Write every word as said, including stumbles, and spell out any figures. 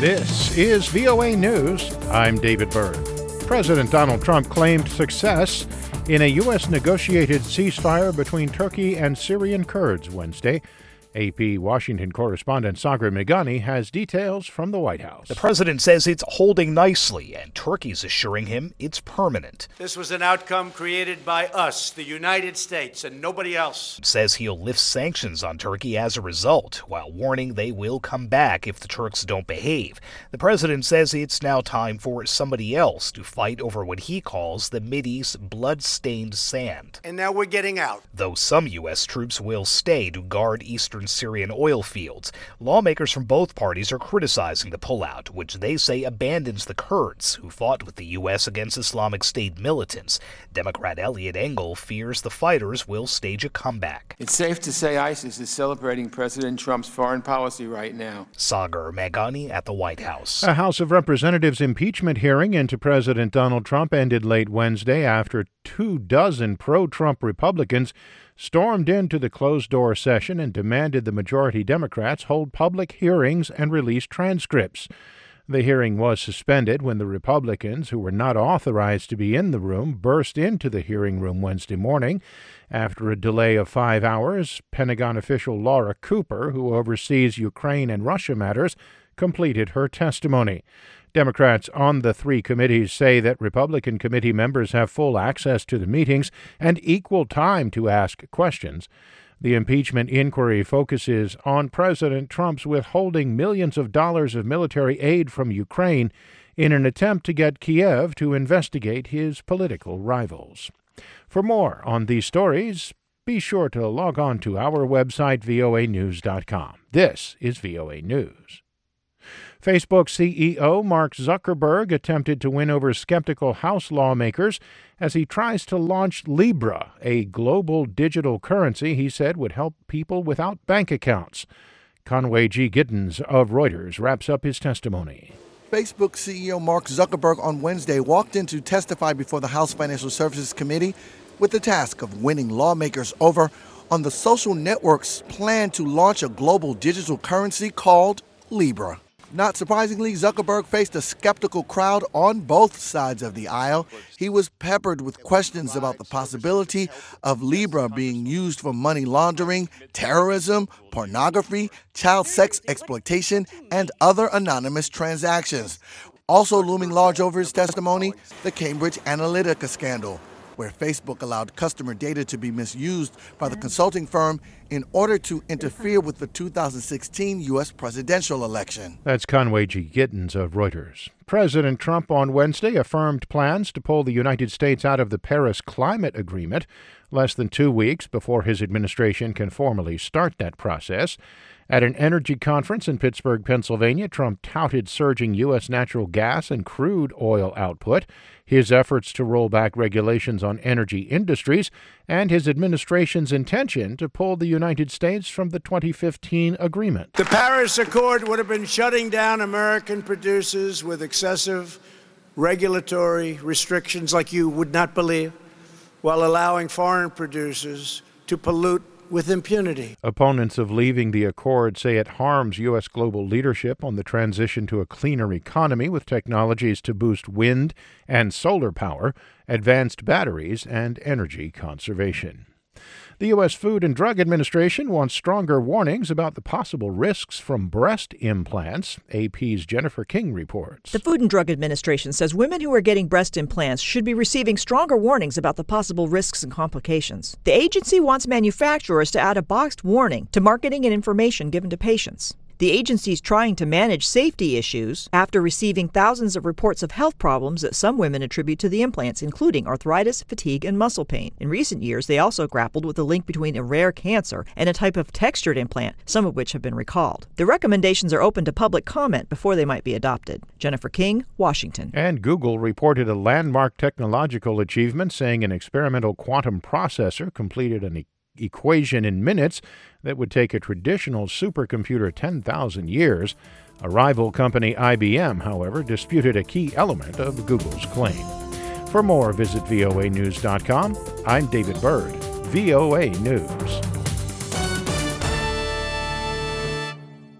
This is V O A News. I'm David Byrd. President Donald Trump claimed success in a U S negotiated ceasefire between Turkey and Syrian Kurds Wednesday. A P Washington correspondent Sagar Meghani has details from the White House. The president says it's holding nicely, and Turkey's assuring him it's permanent. This was an outcome created by us, the United States, and nobody else. Says he'll lift sanctions on Turkey as a result, while warning they will come back if the Turks don't behave. The president says it's now time for somebody else to fight over what he calls the Mideast's blood-stained sand. And now we're getting out. Though some U S troops will stay to guard eastern Syrian oil fields, lawmakers from both parties are criticizing the pullout, which they say abandons the Kurds, who fought with the U S against Islamic State militants. Democrat Eliot Engel fears the fighters will stage a comeback. It's safe to say ISIS is celebrating President Trump's foreign policy right now. Sagar Meghani at the White House. A House of Representatives impeachment hearing into President Donald Trump ended late Wednesday after two dozen pro-Trump Republicans stormed into the closed-door session and demanded the majority Democrats hold public hearings and release transcripts. The hearing was suspended when the Republicans, who were not authorized to be in the room, burst into the hearing room Wednesday morning. After a delay of five hours, Pentagon official Laura Cooper, who oversees Ukraine and Russia matters, completed her testimony. Democrats on the three committees say that Republican committee members have full access to the meetings and equal time to ask questions. The impeachment inquiry focuses on President Trump's withholding millions of dollars of military aid from Ukraine in an attempt to get Kiev to investigate his political rivals. For more on these stories, be sure to log on to our website, V O A news dot com. This is V O A News. Facebook C E O Mark Zuckerberg attempted to win over skeptical House lawmakers as he tries to launch Libra, a global digital currency he said would help people without bank accounts. Conway G. Giddens of Reuters wraps up his testimony. Facebook C E O Mark Zuckerberg on Wednesday walked in to testify before the House Financial Services Committee with the task of winning lawmakers over on the social network's plan to launch a global digital currency called Libra. Not surprisingly, Zuckerberg faced a skeptical crowd on both sides of the aisle. He was peppered with questions about the possibility of Libra being used for money laundering, terrorism, pornography, child sex exploitation, and other anonymous transactions. Also looming large over his testimony, the Cambridge Analytica scandal, where Facebook allowed customer data to be misused by the consulting firm in order to interfere with the two thousand sixteen U S presidential election. That's Conway G. Giddens of Reuters. President Trump on Wednesday affirmed plans to pull the United States out of the Paris Climate Agreement less than two weeks before his administration can formally start that process. At an energy conference in Pittsburgh, Pennsylvania, Trump touted surging U S natural gas and crude oil output, his efforts to roll back regulations on energy industries, and his administration's intention to pull the United States from the twenty fifteen agreement. The Paris Accord would have been shutting down American producers with excessive regulatory restrictions like you would not believe, while allowing foreign producers to pollute with impunity. Opponents of leaving the accord say it harms U S global leadership on the transition to a cleaner economy with technologies to boost wind and solar power, advanced batteries, and energy conservation. The U S Food and Drug Administration wants stronger warnings about the possible risks from breast implants. A P's Jennifer King reports. The Food and Drug Administration says women who are getting breast implants should be receiving stronger warnings about the possible risks and complications. The agency wants manufacturers to add a boxed warning to marketing and information given to patients. The agency is trying to manage safety issues after receiving thousands of reports of health problems that some women attribute to the implants, including arthritis, fatigue, and muscle pain. In recent years, they also grappled with the link between a rare cancer and a type of textured implant, some of which have been recalled. The recommendations are open to public comment before they might be adopted. Jennifer King, Washington. And Google reported a landmark technological achievement, saying an experimental quantum processor completed an equation in minutes that would take a traditional supercomputer ten thousand years. A rival company, I B M, however, disputed a key element of Google's claim. For more, visit V O A news dot com. I'm David Byrd, V O A News.